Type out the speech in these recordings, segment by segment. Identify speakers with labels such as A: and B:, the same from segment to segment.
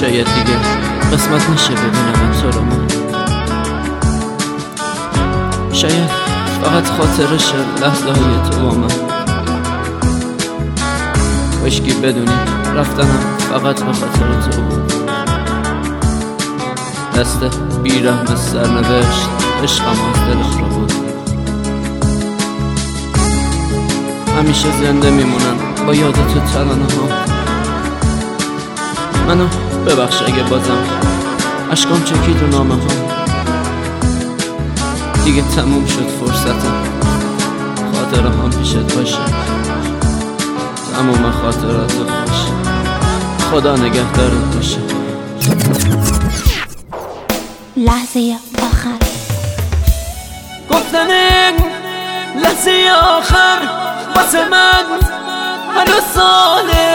A: شاید دیگه قسمت نشه ببینم تو رو من. شاید فقط خاطرش لحظه های تو با من. وشکی بدونی رفتنم فقط به خاطر تو بود. دست بیرحم سرنوشت عشقم از دلم رو بود. همیشه زنده میمونن با یاد تو ترانه ها. منو ببخش اگه بازم عشقام چکید رو نامه ها. دیگه تموم شد فرصتم خاطرم هم پیشت باشه. تموم خاطرات خوش خدا نگهدارت باشه.
B: لحظه آخر
A: گفتن لحظه آخر واسه من هنوز ساله.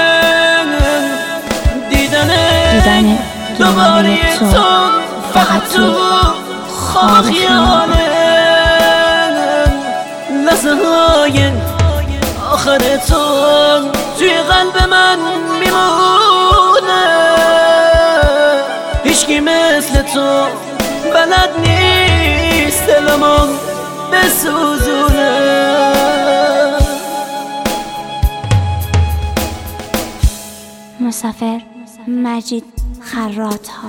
A: دیدن دوباره تو فقط تو خواب خیاله. لحظه های آخر تو توی قلب من میمونه. هیچکی مثل تو بلد نیست دلمو بسوزونه.
B: مسافر مجید خرات ها.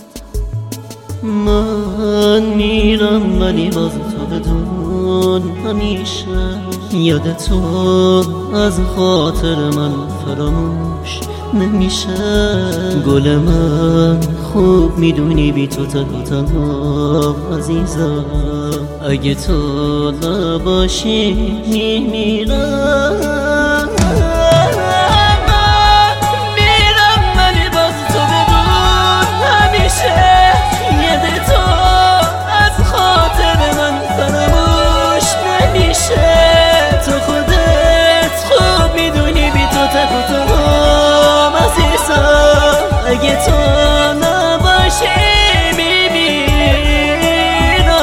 C: من میرم ولی باز تو بدون همیشه یاد تو از خاطر من فراموش نمیشه. گل من خوب میدونی بی تو تنها عزیزم. اگه تو نباشی میمیرم. اگه تو نباشی میمیرم.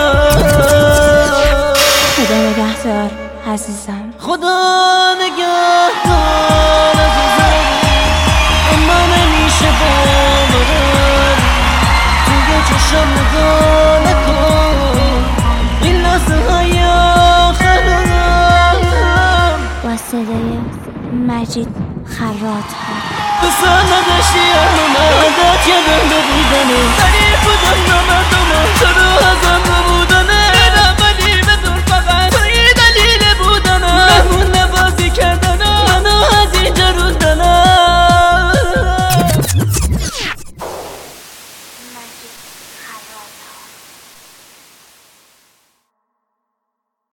B: خدا نگهدار عزیزم.
C: خدا نگهدار عزیزم. اما نمیشه باورم توی چشم نگاه نکن. این لحظه های آخرم
B: با صدای مجید خرات ها.
C: بسا نداشتی اما عادت یادم ببودنه. تعریف بودم نامردم